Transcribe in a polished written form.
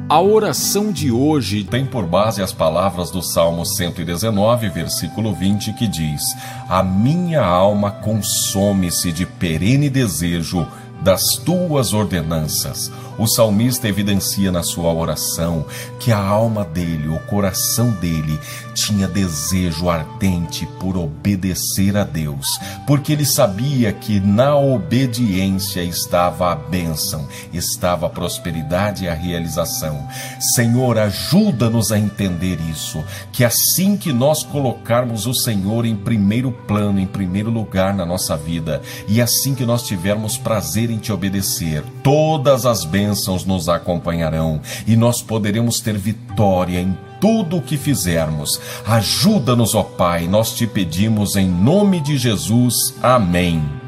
A oração de hoje tem por base as palavras do Salmo 119, versículo 20, que diz: a minha alma consome-se de perene desejo das tuas ordenanças. O salmista evidencia na sua oração que a alma dele, o coração dele, tinha desejo ardente por obedecer a Deus, porque ele sabia que na obediência estava a bênção, estava a prosperidade e a realização. Senhor, ajuda-nos a entender isso, que assim que nós colocarmos o Senhor em primeiro plano, em primeiro lugar na nossa vida, e assim que nós tivermos prazer em te obedecer, todas as bênçãos nos acompanharão e nós poderemos ter vitória em tudo o que fizermos. Ajuda-nos, ó Pai, nós te pedimos em nome de Jesus. Amém.